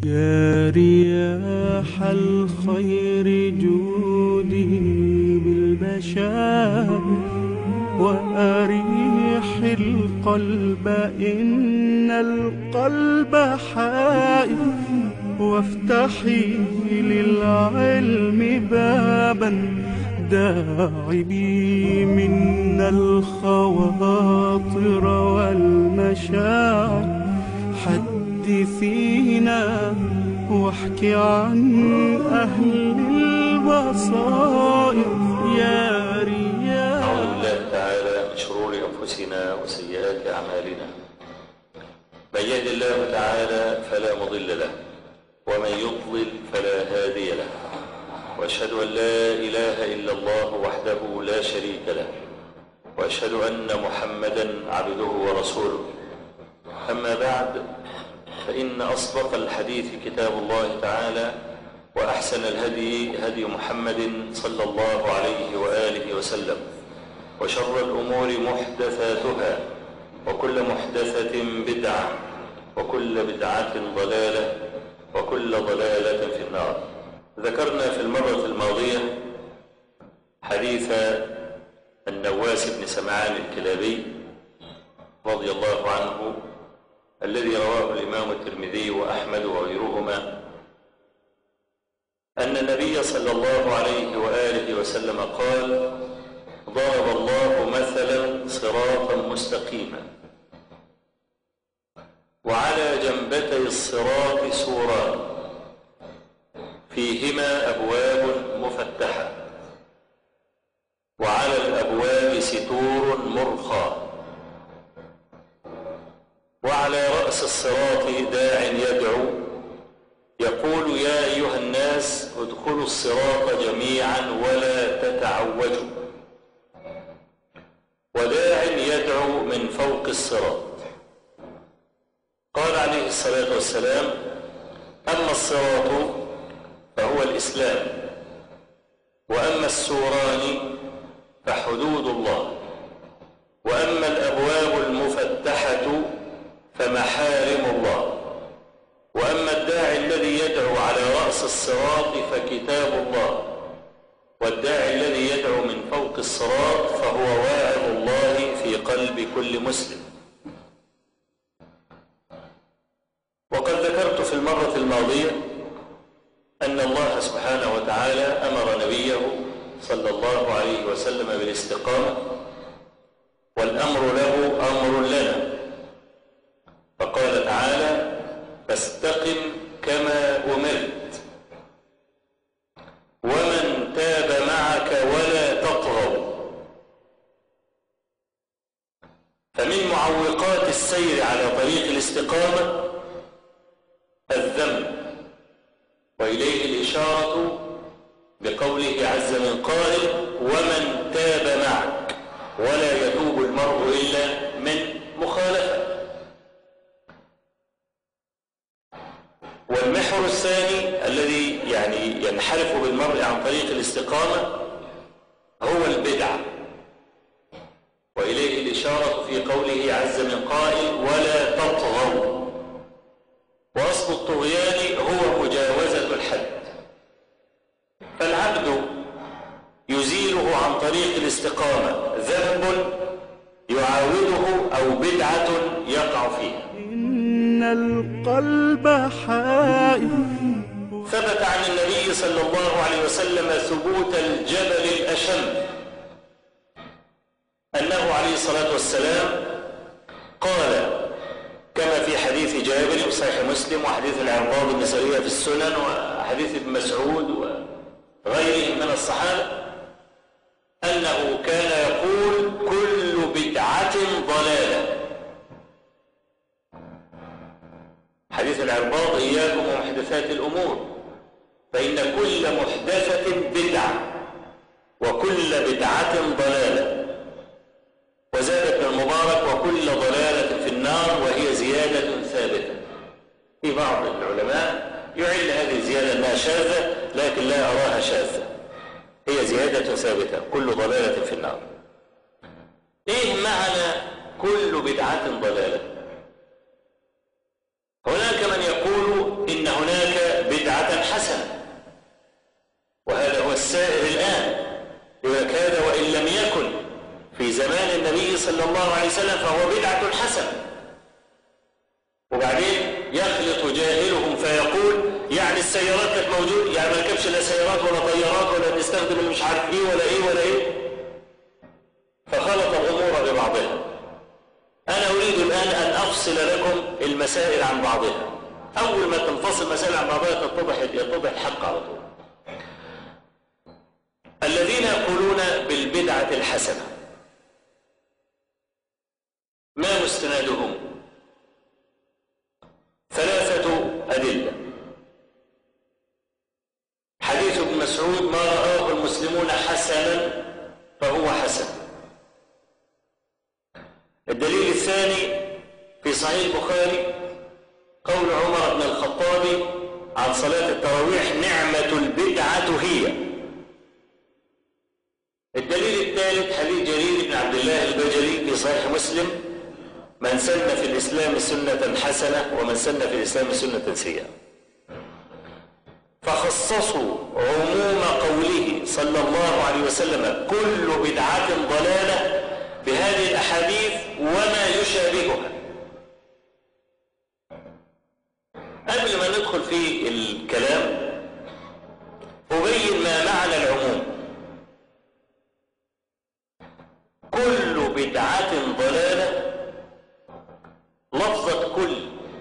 يا رياح الخير جودي بالبشائر وأريح القلب إن القلب حائر، وافتحي للعلم بابا داعبي منا الخواطر والمشاعر. حدثينا واحكي عن أهل البصائر يا رياح. أعوذ بالله تعالى من شرور أنفسنا وسيئات أعمالنا، من يهد الله تعالى فلا مضل له ومن يضلل فلا هادي له، وأشهد أن لا إله إلا الله وحده لا شريك له، وأشهد أن محمدا عبده ورسوله. أما بعد، فإن أصدق الحديث كتاب الله تعالى، وأحسن الهدي هدي محمد صلى الله عليه وآله وسلم، وشر الأمور محدثاتها، وكل محدثة بدعة، وكل بدعة ضلالة، وكل ضلالة في النار. ذكرنا في المرة الماضية حديث النواس بن سمعان الكلابي رضي الله عنه، الذي رواه الإمام الترمذي وأحمد وغيرهما، أن النبي صلى الله عليه وآله وسلم قال: ضرب الله مثلا صراطا مستقيما، وعلى جنبتي الصراط سوران فيهما أبواب مفتحة، وعلى الأبواب ستور مرخى، وعلى رأس الصراط داع يدعو يقول: يا أيها الناس ادخلوا الصراط جميعا ولا تتعوجوا، وداع يدعو من فوق الصراط. قال عليه الصلاة والسلام: أما الصراط فهو الإسلام، وأما السوران فحدود الله، وأما الأبواب المفتحة فمحارم الله، وأما الداعي الذي يدعو على رأس الصراط فكتاب الله، والداعي الذي يدعو من فوق الصراط فهو واعظ الله في قلب كل مسلم. وقد ذكرت في المرة الماضية أن الله سبحانه وتعالى أمر نبيه صلى الله عليه وسلم بالاستقامة، والأمر له أمر لنا، فقال تعالى: فاستقم كما أمرت ومن تاب معك ولا تطغوا. فمن معوقات السير على طريق الاستقامة الذنب، وإليه الإشارة بقوله عز من قائل: ومن تاب معك، ولا يتوب المرء إلا من مخالفة. والمحور الثاني الذي ينحرف بالمرء عن طريق الاستقامة هو البدعة، وإليه الإشارة في قوله عز من قائل: ولا تطغوا. وأصل الطغيان هو مجاوزة الحد، فالعبد يزيله عن طريق الاستقامة ذنب يعاوده أو بدعة يقع فيها. إن القلب حائر. ثبت عن النبي صلى الله عليه وسلم ثبوت الجبل الأشم، أنه عليه الصلاة والسلام قال كما في حديث جابر في صحيح مسلم، وحديث العرباض بن سرية في السنن، وحديث ابن مسعود وغيرهم من الصحابة، أنه كان يقول: كل بدعة ضلالة. حديث العرباض: إياكم ومحدثات الأمور فإن كل محدثة بدعة وكل بدعة ضلالة. وزاد ابن المبارك: وكل ضلالة في النار، وهي زيادة ثابتة. في بعض العلماء يعل هذه الزيادة أنها شاذة، لكن لا أراها شاذة، هي زيادة ثابتة، كل ضلالة في النار. إيه معنى كل بدعة ضلالة؟ هناك من يقول إن إن هناك بدعة حسنة، وهذا هو السائر الآن. يقول لك هذا وإن لم يكن في زمان النبي صلى الله عليه وسلم فهو بدعة حسنة. وبعدين يخلط جاهلهم فيقول يعني السيارات كانت موجودة، يعني ما ركبش لا سيارات ولا طيارات ولا نستخدم اللي مش عارف ايه ولا ايه ولا ايه، فخلط الأمور ببعضها. أنا أريد الآن أن أفصل لكم المسائل عن بعضها. أول ما تنفصل المسائل عن بعضها يتضح الحق على طول. الذين يقولون بالبدعة الحسنة ما مستندهم؟ ثلاثة أدلة. حديث ابن مسعود: ما رآه المسلمون حسنا فهو حسن. الدليل الثاني في صحيح البخاري قول عمر بن الخطاب عن صلاة التراويح: نعمة البدعة هي. الدليل الثالث حديث جرير بن عبد الله البجلي في صحيح مسلم: من سن في الإسلام سنة حسنة ومن سن في الإسلام سنة سيئة. فخصصوا عموم قوله صلى الله عليه وسلم كل بدعة ضلالة بهذه الأحاديث وما يشابهها. قبل ما ندخل في الكلام أبين ما معنى العموم. كل بدعة ضلالة، لفظة كل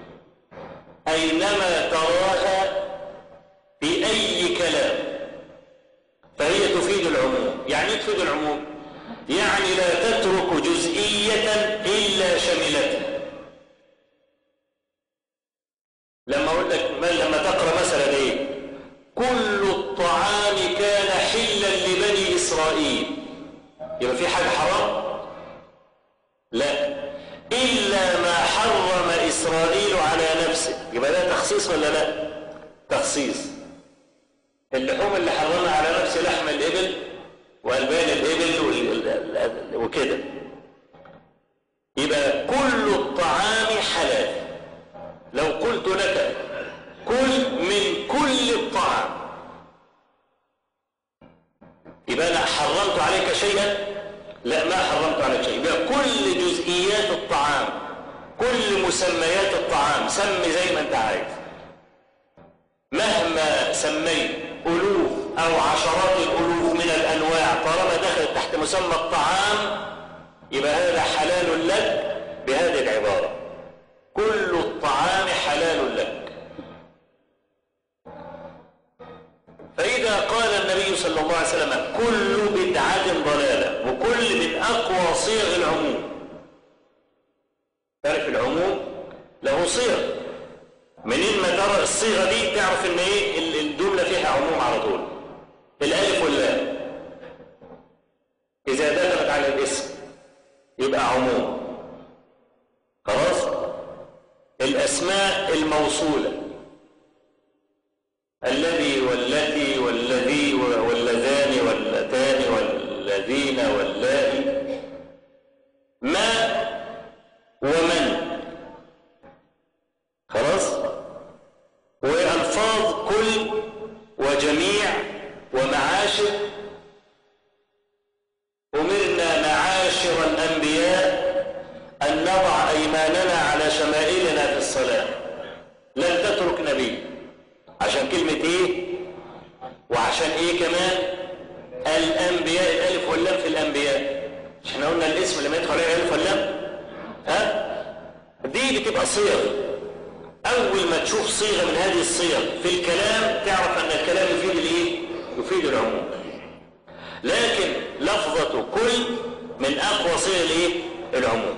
أينما تراها في أي كلام فهي تفيد العموم. يعني تفيد العموم يعني لا تترك جزئية إلا شملتها. لما أقول لك لما تقرأ مثلا إيه: كل الطعام كان حلا لبني إسرائيل، يبقى في حاجة حرام؟ لا، إلا ما حرم إسرائيل على نفسه. يبقى ده تخصيص ولا لا؟ تخصيص. اللحوم اللي حرمها على نفسه لحم الإبل وألبان الإبل وكده، يبقى كل الطعام حلال. لو قلت لك كل من كل الطعام يبقى أنا حرمت عليك شيئا؟ لا، ما حرمت عليك شيء. يبقى كل جزئيات الطعام، كل مسميات الطعام سمي زي ما انت عايز، مهما سميت ألوف أو عشرات الألوف من الأنواع، طالما دخلت تحت مسمى الطعام يبقى هذا حلال لك بهذه العبارة: كل الطعام حلال لك. فإذا قال النبي صلى الله عليه وسلم كل بدعة ضلالة، وكل من أقوى صيغ العموم. تعرف العموم له صيغ، منين ما ترى الصيغة دي تعرف ان ايه الجملة فيها عموم على طول. الالف واللام اذا دخلت على الاسم يبقى عموم. خلاص. الاسماء الموصولة: الذي والتي والذي واللذان واللتان والذين واللائي، ما ومن. خلاص. والفاظ كل وجميع ومعاشر. أمرنا معاشر الأنبياء أن نضع أيماننا على شمائلنا في الصلاة، لن تترك نبي. عشان كلمة ايه وعشان ايه كمان؟ الأنبياء، الألف واللام في الأنبياء. مش احنا قلنا الاسم لما يدخل عليه الألف واللام دي بتبقى صيغ. أول ما تشوف صيغة من هذه الصيغ في الكلام تعرف أن الكلام يفيد الايه؟ يفيد العموم. لكن لفظة كل من أقوى صيغ الايه؟ العموم.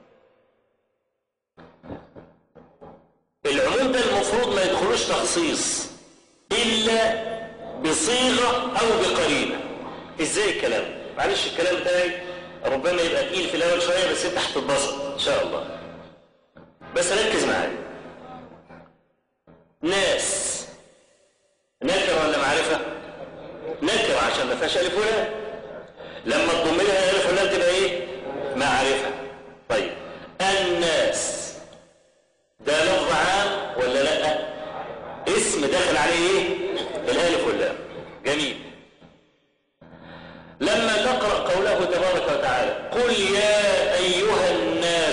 العموم ده المفروض ما يدخلوش تخصيص إلا بصيغة أو بقرينة. إزاي الكلام؟ معلش الكلام بتاعي ربما يبقى تقيل في الأول شوية، بس أنت هتتبسط إن شاء الله. بس ركز معايا. ناس نكرة ولا معرفة؟ نكرة عشان ما فيهاش ألف ولام. لما تضم لها ألف ولام تبقى إيه؟ معرفة. طيب الناس ده لفظ عام ولا لا؟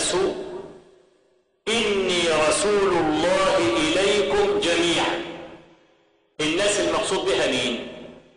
الناس إني رسول الله إليكم جميعا. الناس المقصود بها مين؟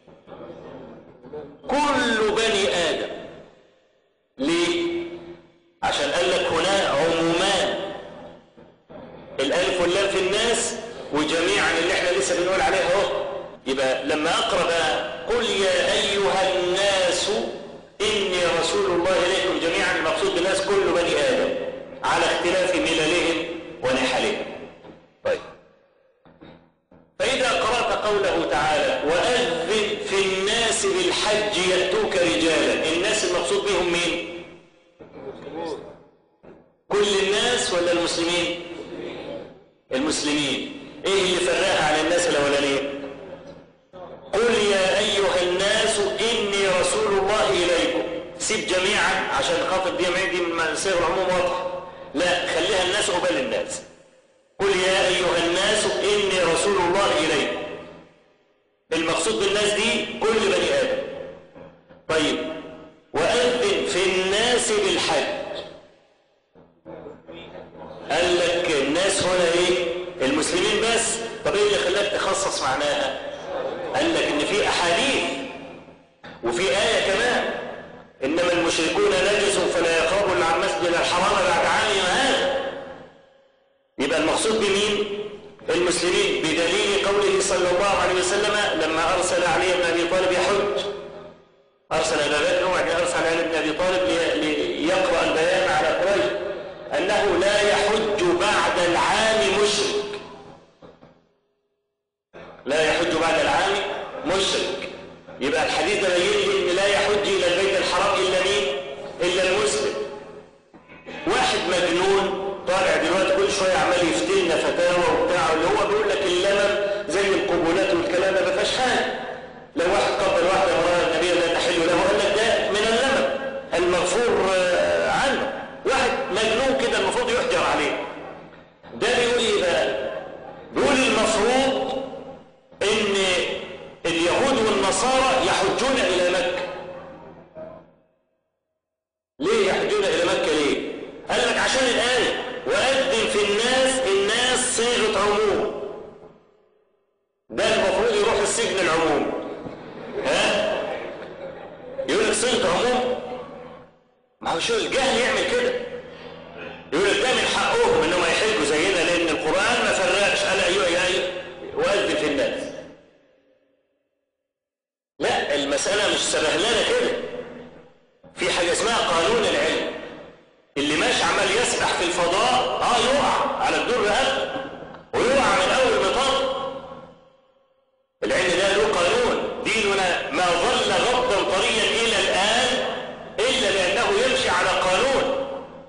كل بني آدم. ليه؟ عشان قال لك هنا عمومان، الألف واللام في الناس وجميعا اللي احنا لسه بنقول عليه اهو. يبقى لما أقرأ بقى قل يا أيها الناس إني رسول الله إليكم جميعا، المقصود بالناس كل بني آدم على اختلاف مللهم ونحلهم. طيب، فإذا قرأت قوله تعالى وأذن في الناس بالحج يأتوك رجالا، الناس المقصود بهم مين؟ كل الناس ولا المسلمين؟ المسلمين. ايه اللي فرقها عن الناس الاولانيين؟ قل يا ايها الناس اني رسول الله اليكم، سيب جميعا عشان خاطر دي من صيغ العموم واضحه، لا خليها الناس قبل الناس. قل يا ايها الناس اني رسول الله اليكم، المقصود بالناس دي كل بني ادم. طيب، واذن في الناس بالحج، قال لك الناس هنا ايه؟ المسلمين بس. طب ايه اللي خلاك تخصص معناها؟ قال لك ان في احاديث وفي آية كمان انما المشركون نجس فلا يقربوا عن المسجد الحرام بعد عامهم هذا. يبقى المقصود بمين؟ المسلمين، بدليل قوله صلى الله عليه وسلم لما ارسل علي بن ابي طالب يحج، ارسل ابا بكر وبعدين ارسل علي بن ابي طالب ليقرأ البيان على قريش أنه لا يحج بعد العام مشرك، لا يحج بعد العام مشرك. يبقى الحديث ده يبين لي ان لا يحج الى البيت الحرام الا مين؟ الا المسلم. واحد مجنون طالع دلوقتي كل شويه عمال يفتلنا فتاوى وبتاع، اللي هو بيقول لك اللمم زي القبولات والكلام ده ما فيهاش حاجه. لو واحد قبل واحده امراه النبي لا تحل له، قال لك ده من اللمم المغفور عنه. واحد مجنون كده المفروض يحجر عليه. ده بيقول ايه بقى؟ بيقول المفروض ان اليهود والنصارى يحجون الى مكة. ليه يحجون الى مكة ليه؟ قال لك عشان الآية وأذن في الناس صيغة عموم، ده المفروض يروح السجن العموم. ها؟ يقول لك صيغة عموم، ما هو شو الجهل يعمل كده. يقول لك ده من حقهم انهم يحجوا زينا لان القرآن ما فرقش، قال ايوه يا وأذن في الناس. لا، المسألة مش سبهلانة كده. في حاجة اسمها قانون العلم، اللي ماشي عمال يسبح في الفضاء يقع على الدور رقبته ويقع من اول مطار. العلم ده له قانون. ديننا ما ظل غضا طريا الى الان الا لانه يمشي على قانون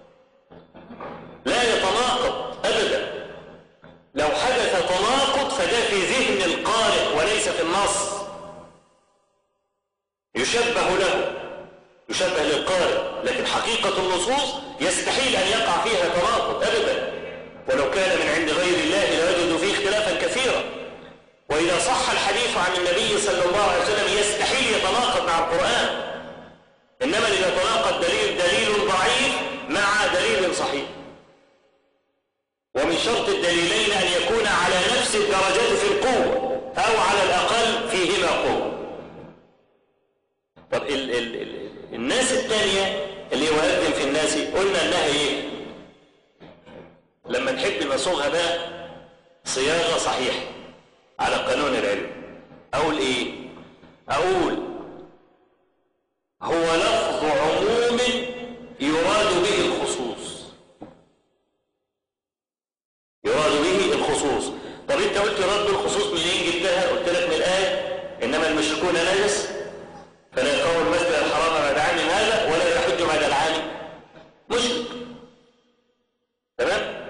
لا يتناقض ابدا. لو حدث تناقض فده في ذهن القارئ وليس في النص، يشبه للقارئ، لكن حقيقة النصوص يستحيل أن يقع فيها تناقض أبدا. ولو كان من عند غير الله لوجدوا فيه اختلافا كثيرا. وإذا صح الحديث عن النبي صلى الله عليه وسلم يستحيل يتناقض مع القرآن، إنما إذا تناقض دليل ضعيف مع دليل صحيح. ومن شرط الدليلين أن يكون على نفس الدرجات في القوة أو على الأقل فيهما قوة. طب الناس الثانية اللي يؤذن في الناس قلنا انها ايه؟ لما نحب نصوغها بقى صياغة صحيحة على قانون العلم، اقول ايه؟ اقول هو لفظ عموم يراد به الخصوص، يراد به الخصوص. طب انت قلت يراد به الخصوص منين جبتها؟ قلت لك من الآية انما المشركون نجس فلا يقربوا المسجد الحرام بعد عام هذا ولا يحج بعد العام مشرك. تمام؟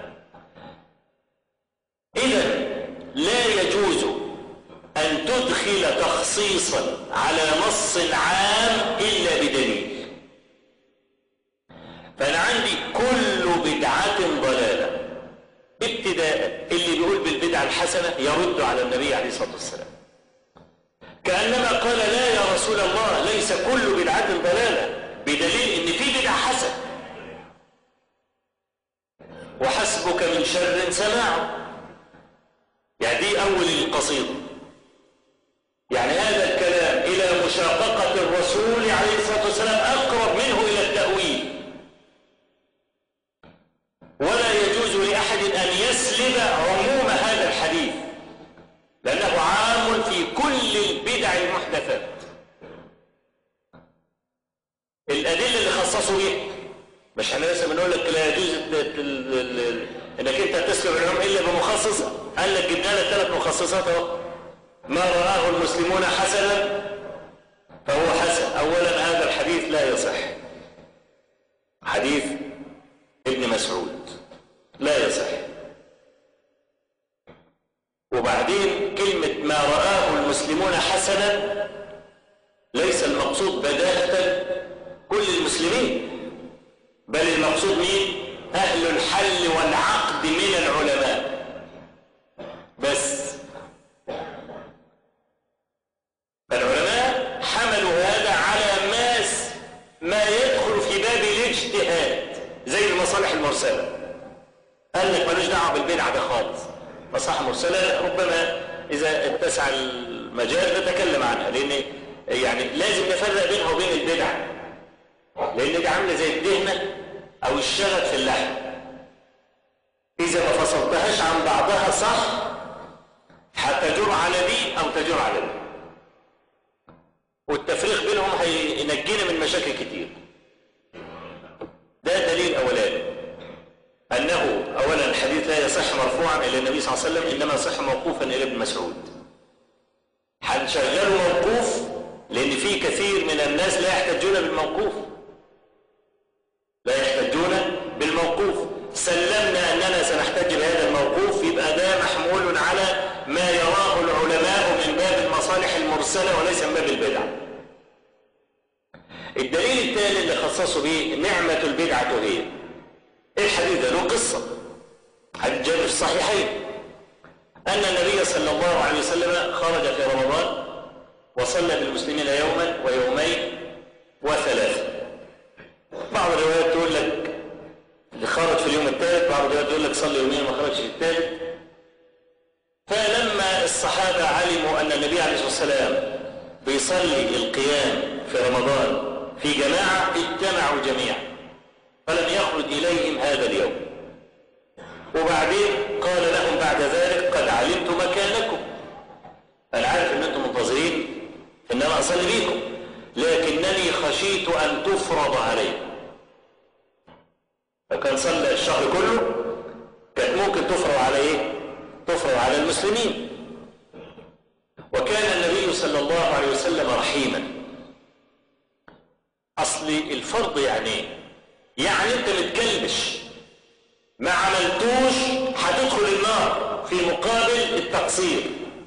إذا لا يجوز أن تدخل تخصيصا على نص عام إلا بدليل. فأنا عندي كل بدعة ضلالة ابتداء. اللي بيقول بالبدعة الحسنة يرد على النبي عليه الصلاة والسلام، كأنما قال لا يا رسول الله ليس كل بدعة ضلالة، بدليل ان في بدعة حسنة. وحسبك من شر سماعه. يعني دي أول القصيدة. يعني هذا الكلام إلى مشاققة الرسول عليه الصلاة والسلام أقرب منه إلى التأويل. ولا يجوز لأحد أن يسلب عموم هذا الحديث، لأنه عام في كل البدع المحدثات. الأدلة اللي خصصوا بيها، مش احنا لسه بنقول لك لا يجوز انك انت تسلب العلوم الا بمخصص. قال لك جبنا لك 3 مخصصات اهو. ما رآه المسلمون حسنا فهو حسن. اولا هذا الحديث لا يصح، حديث ابن مسعود لا يصح. وبعدين كلمة ما رآه المسلمون حسنا ليس المقصود بداهة كل المسلمين، بل المقصود مين؟ أهل الحل والعقد من العلماء بس. فالعلماء حملوا هذا على ما يدخل في باب الاجتهاد زي المصالح المرسلة. قال لك ملوش دعوة بالبدعة ده خالص. مصالح مرسلة ربما إذا اتسع المجال نتكلم عنها، لأن يعني لازم نفرق بينها وبين البدعة، لأن دي عاملة زي الدهنة أو الشغف في اللحم. إذا ما فصلتهاش عن بعضها صح هتجر على دي أو تجر على دي، والتفريق بينهم هينجينا من مشاكل كتير. ده دليل أولاني أنه أولا الحديث لا يصح مرفوعا إلى النبي صلى الله عليه وسلم، إنما يصح موقوفا إلى ابن مسعود. هنشغله موقوف لأن في كثير من الناس لا يحتجون بالموقوف، لا يحتجون بالموقوف. سلمنا أننا سنحتج بهذا الموقوف، يبقى ده محمول على ما يراه العلماء من باب المصالح المرسلة وليس من باب البدع. الدليل الثاني اللي خصصوا به نعمة البدعة هي الحديث ده له قصة. حديث جابر في الصحيحين أن النبي صلى الله عليه وسلم خرج في رمضان وصلى بالمسلمين يوما ويومين وثلاثة. بعض الروايات تقول لك اللي خرج في اليوم الثالث، بعض الروايات تقول لك صلى يومين وما خرجش في الثالث. فلما الصحابة علموا أن النبي عليه الصلاة والسلام بيصلي القيام في رمضان في جماعة اجتمعوا جميعا، فلم يخرج إليهم هذا اليوم. وبعدين قال لهم بعد ذلك قد علمت مكانكم، أنا عارف أن أنتم منتظرين أن أنا أصلي بيكم، لكنني خشيت أن تفرض عليكم. فكان صلى الشهر كله، كانت ممكن تفرض على إيه؟ تفرض على المسلمين. وكان النبي صلى الله عليه وسلم رحيما. أصل الفرض يعني أنت متكلبش ما عملتوش هتدخل النار في مقابل التقصير.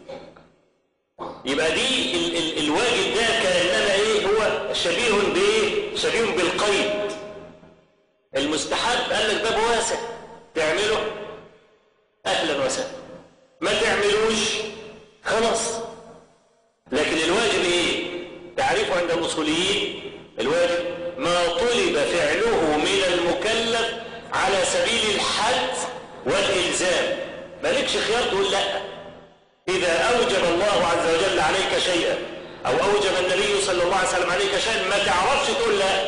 يبقى دي الواجب ده كأنما ايه هو شبيه بايه؟ شبيه بالقيد. المستحب قال لك باب واسع، تعمله اهلا وسهلا، ما تعملوش خلاص. لكن الواجب ايه؟ تعريفه عند الاصوليين الواجب ما طلب فعله من المكلف على سبيل الحد والإلزام. مالكش خيار تقول لا. إذا أوجب الله عز وجل عليك شيئا أو أوجب النبي صلى الله عليه وسلم عليك شيئا ما تعرفش تقول لا.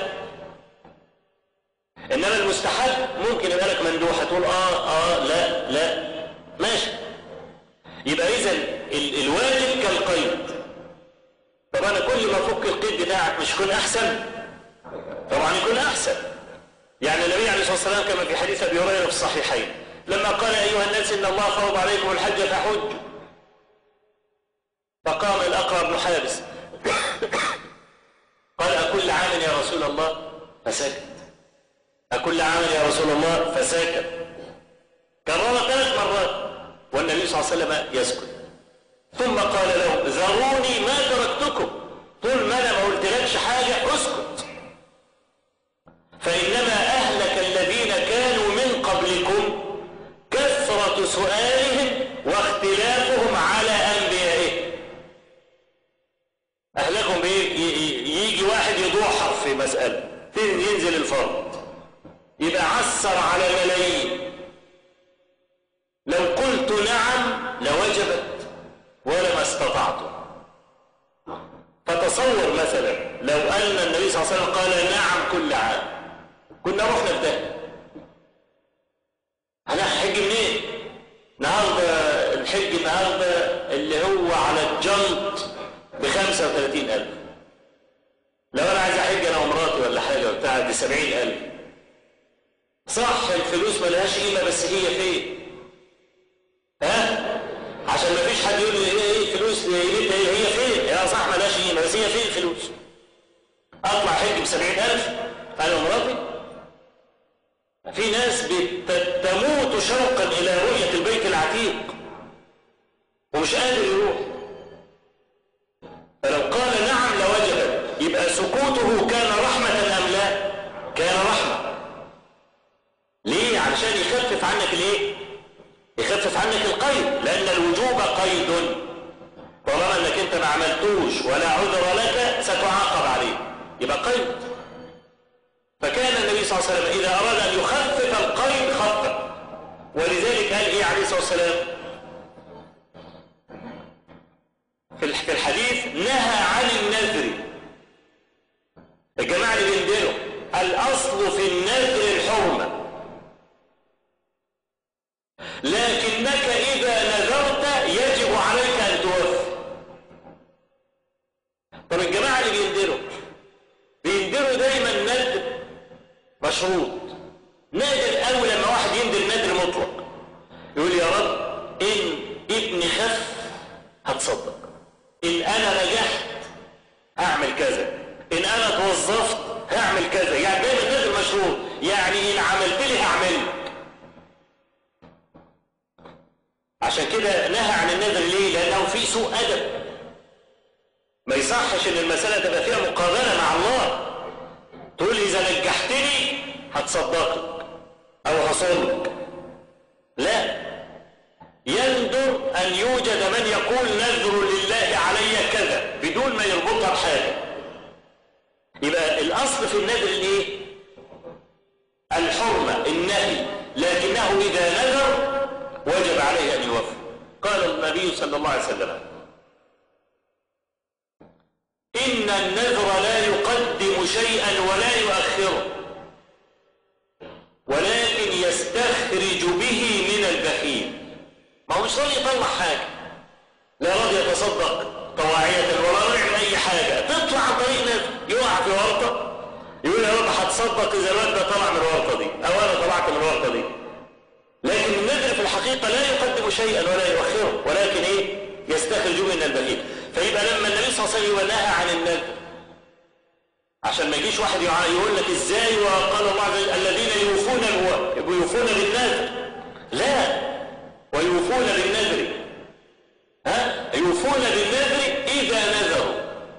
إنما المستحب ممكن يبقى لك مندوحة تقول لا ماشي. يبقى إذن الواجب كالقيد. طب أنا كل ما أفك القيد بتاعك مش يكون أحسن؟ طبعا يكون أحسن. يعني النبي عليه الصلاة والسلام كما في حديث أبي هريرة في الصحيحين لما قال أيها الناس إن الله فرض عليكم الحج فحجوا، فقام الأقرع بن حابس قال أكل عام يا رسول الله؟ فسكت. أكل عام يا رسول الله؟ فسكت. كرر 3 مرات والنبي صلى الله عليه وسلم يسكت. ثم قال له ذروني ما تركتكم، طول ما أنا ما قلتلكش حاجة اسكت، فإنما أهلك الذين كانوا من قبلكم كثرة سؤالهم واختلافهم على أنبيائهم. أهلكم يجي واحد يضوحر في مسألة ينزل الفرض يبقى عسر على ملايين صح الفلوس ملهاش قيمة بس هي فين؟ عشان ما فيش حد يقول لي ايه فلوس قيمتها هي فين؟ يا صح ملهاش قيمة بس هي فين الفلوس؟ اطلع حج ب70,000 انا ومراتي. في ناس تموت شوقا الى رؤية البيت العتيق ومش قادر يروح. فلو قال نعم لوجب، يبقى سكوته كان رحمة ام لا؟ كان رحمة. ليه؟ علشان يخفف عنك الايه؟ يخفف عنك القيد، لان الوجوب قيد، طالما انك انت ما عملتوش ولا عذر لك ستعاقب عليه، يبقى قيد. فكان النبي صلى الله عليه وسلم اذا اراد ان يخفف القيد خفف، ولذلك قال ايه عليه الصلاه والسلام في الحديث؟ نهى عن النذر. الجماعه اللي بيندروا الاصل في النذر الحرمه، لكنك إذا نذرت يجب عليك أن توفي. طب الجماعة اللي بيندروا دايما نذر مشروط. نادر أول لما واحد يندر نذر مطلق، يقول يا رب إن ابني خف هتصدق، إن أنا نجحت هعمل كذا، إن أنا توظفت هعمل كذا. يعني دايما نذر مشروط، يعني إن عملت لي هعمل. عشان كده نهى عن النذر. ليه؟ لأنه في سوء أدب. ما يصحش ان المسألة تبقى فيها مقابلة مع الله، تقول إذا نجحتني هتصدقك أو هصلك. لا، يندر أن يوجد من يقول نذر لله علي كذا بدون ما يربطها بحاجة. يبقى الأصل في النذر الايه؟ الحرمة، النهي، لكنه إذا نذر وجب عليه أن يوفي. قال النبي صلى الله عليه وسلم إن النذر لا يقدم شيئا ولا يؤخره، ولكن يستخرج به من البخيل. ما هو مش راضي يطلع حاجة، لا راضي يتصدق طواعية ولا راضي يعمل أي حاجة، تطلع عن طريق نذر، يقع في ورطة يقول يا رب هتصدق إذا الواد ده طلع من الورطة دي أو أنا طلعت من الورطة دي. لكن النذر في الحقيقة لا يقدم شيئا ولا يؤخره، ولكن ايه؟ يستخرج من البخيل. فيبقى لما النبي صلى الله عليه وسلم نهى عن النذر، عشان ما يجيش واحد يقول لك ازاي وقال الله عز وجل الذين يوفون بالنذر. لا، ويوفون بالنذر، يوفون بالنذر اذا نذروا،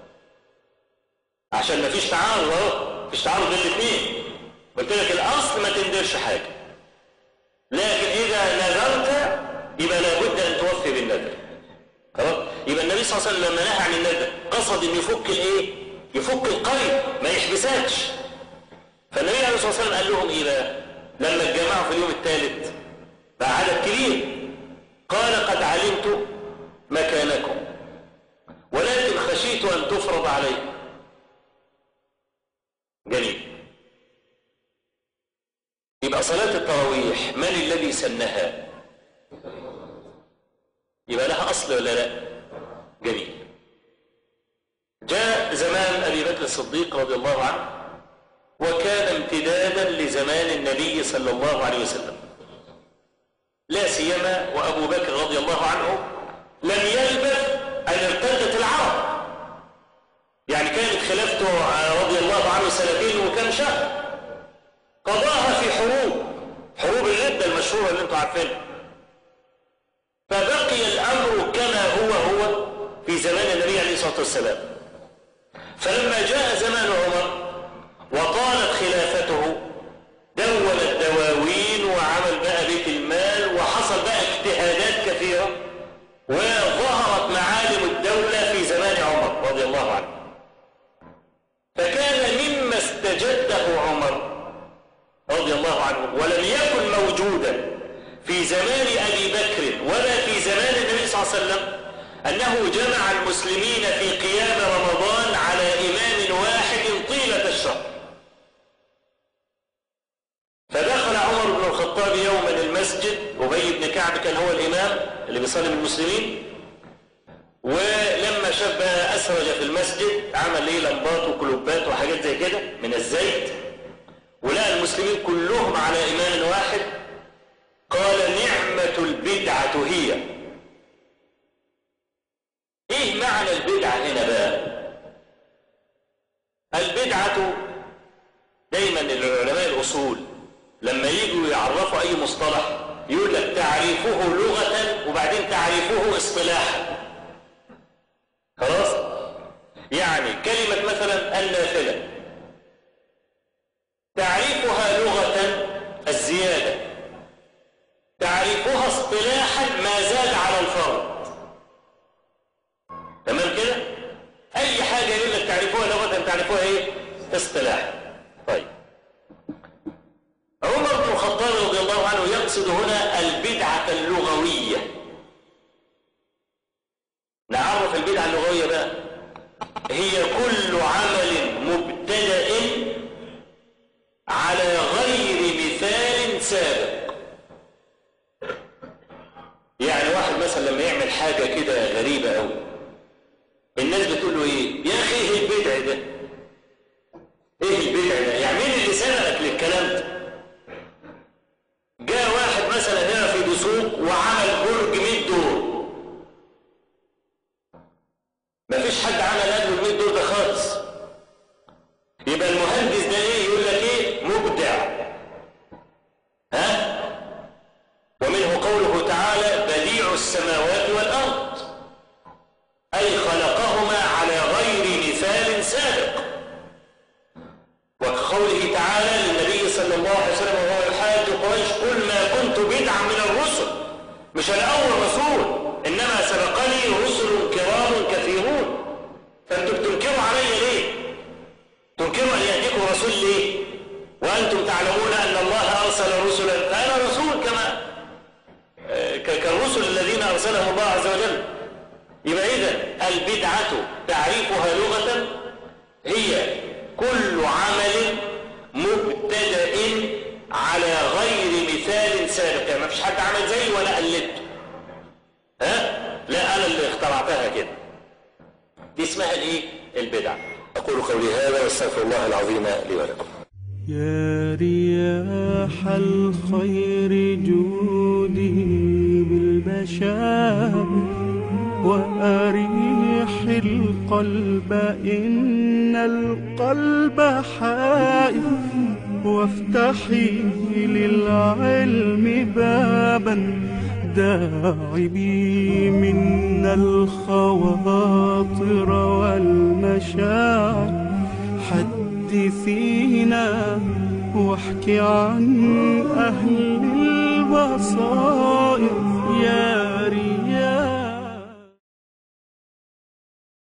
عشان ما فيش تعارض. مفيش تعارض بين الاثنين. قلت لك الاصل ما تندرش حاجه، لكن إذا نذرت يبقى لابد أن توفي بالنذر. خلاص؟ يبقى النبي صلى الله عليه وسلم لما نهى عن النذر قصد أن يفك الإيه؟ يفك القيد، ما يحبسكش. فالنبي عليه الصلاة والسلام قال لهم إيه بقى؟ لما اتجمعوا في اليوم الثالث بقى عدد كبير، قال قد علمت مكانكم ولكن خشيت أن تفرض عليكم. جميل. يبقى صلاة التراويح من الذي سنها؟ يبقى لها أصل ولا لا؟ جميل. جاء زمان أبي بكر الصديق رضي الله عنه، وكان امتدادا لزمان النبي صلى الله عليه وسلم، لا سيما وأبو بكر رضي الله عنه لم يلبث أن ارتدت العرب، يعني كانت خلافته رضي الله عنه 2 وكم شهر، قضاها في حروب الردة المشهورة اللي انتم عارفينها. فبقي الأمر كما هو في زمان النبي عليه الصلاة والسلام. فلما جاء زمان عمر وطالت خلافته دون الدواوين وعمل بقى بيت المال، وحصل بقى اجتهادات كثيرة، وظهرت معالم الدولة في زمان عمر رضي الله عنه. فكان مما استجده عمر رضي الله عنه ولم يكن موجودا في زمان أبي بكر ولا في زمان النبي صلى الله عليه وسلم أنه جمع المسلمين في قيام رمضان على إمام واحد طيلة الشهر. فدخل عمر بن الخطاب يوما المسجد، أبي بن كعب كان هو الإمام اللي بيصلي بالمسلمين، ولما شاف بقى أسرج في المسجد عمل ليه لمبات وكلوبات وحاجات زي كده من الزيت، ولقى المسلمين كلهم على إمام يجوا يعرفوا أي مصطلح يقول لك تعريفه لغة وبعدين تعريفه اصطلاحا. خلاص؟ يعني كلمة مثلا النافلة تعريفها لغة الزيادة، تعريفها اصطلاحا ما زاد على الفرض. تمام كده؟ أي حاجة يقول لك تعريفها لغة تعريفها إيه؟ اصطلاحا. طيب عمر بن الخطاب رضي الله عنه يقصد هنا البدعة اللغوية. نعرف البدعة اللغوية بقى، هي كل عمل مبتدأ على غير مثال سابق. يعني واحد مثلا لما يعمل حاجة كده غريبة قوي، الناس بتقول له ايه؟ يا اخي ايه البدع ده؟ ايه البدع ده؟ يعني مين اللي سبقك للكلام ده؟ جاء واحد مثلا هنا في دسوق وعمل برج 100 دور، مفيش حد عمل قبل 100 دور ده خالص. يبقى المهندس ده ايه؟ يقول لك ايه؟ مبدع. ها؟ ومنه قوله تعالى بديع السماوات والارض، اي خلقهما على غير مثال سابق. وكقوله تعالى للنبي صلى الله عليه وسلم وهو يحاج قريش قل ما كنت بدعا من الرسل، مش انا اول رسول انما سبقني رسل كرام كثيرون، فانتم بتنكروا علي ليه؟ تنكروا ان ياتيكم رسول ليه؟ وانتم تعلمون ان الله ارسل رسلا، فانا رسول كما كالرسل الذين ارسلهم الله عز وجل. يبقى اذا البدعة تعريفها لغة هي كل عمل مبتدأ على غير مثال سابق، يعني ما فيش حد عمل زيي ولا قلدته. ها؟ لا انا اللي اخترعتها كده. دي اسمها الايه؟ البدعة. اقول قولي هذا واستغفر الله العظيم لي ولكم. يا رياح الخير جودي بالبشائر وأريح القلب إن القلب حائر، وافتحي للعلم بابا داعبي منا الخواطر والمشاعر. حدثينا واحكي عن أهل البصائر يا